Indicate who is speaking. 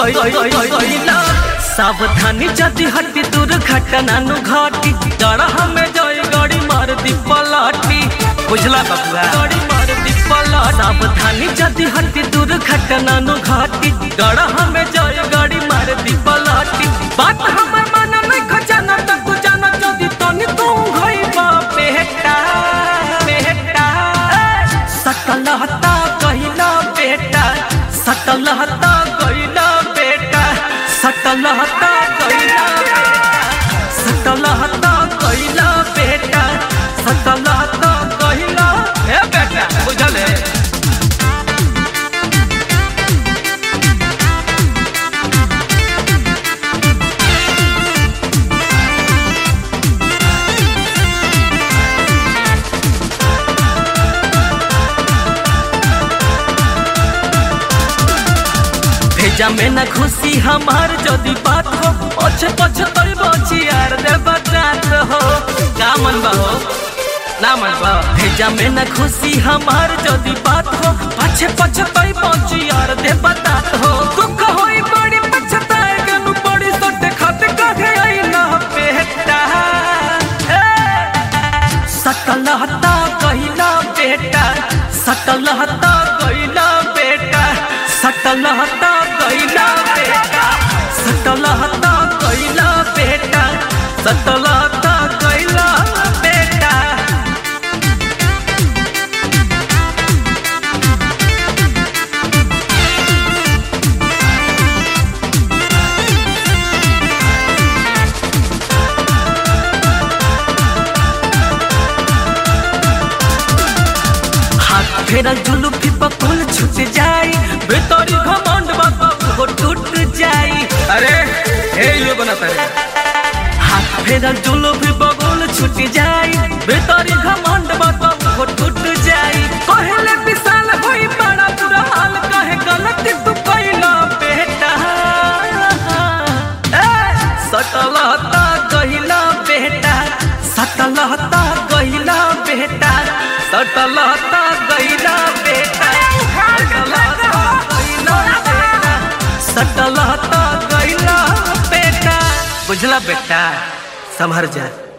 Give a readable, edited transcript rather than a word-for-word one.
Speaker 1: गइला सावधानी जदि हटी दुर्घटना नु घटी डरहा में जय गाड़ी मार दी पलटी बुझला बबुआ गाड़ी मार दी पलटी सावधानी जदि हटी दुर्घटना नु घटी डरहा में जय गाड़ी मार दी पलटी बात हमर मन में खजाना तक जाना जदि तनी तू घइबा बेटा बेटा सकलहता कहिला बेटा सकलहता कहिला बेटा सकलहता कहिला बेटा सकलहता कहिला बेटा सकलहता कहिला ए बेटा बुझले भेजा में न खुशी हमार जदि बात हो पछे पछे तोरी बची यार दे बात हो का मन बा हो ना मन बा भेजा में न खुशी हमार जदि बात हो पछे पछे तोरी बची यार दे बात हो दुख होई बड़ी पछताए गनु बड़ी सटे खाते काहे आई ना बेटा सकलहता कहिला बेटा सकलहता कहिला बेटा सकलहता कहिला बेटा सकलहता कहिला बेटा सकलहता कहिला बेटा हाथ फेरा जुलूफी पकुल छूट जाई बेतरी घमंड बाबा को टूट जाई अरे हे यो बनाता रे हाथ फेरा जुलूफी पकुल छूट जाई बेतरी घमंड बाबा को टूट जाई कहले विशाल होई बड़ा बुरा हाल काहे गलती तू कइला बेटा सकलहता कहिला बेटा सकलहता कहिला बेटा सकलहता कहिला बेटा सकलहता कहिला बेटा बुझला बेटा संभर जा।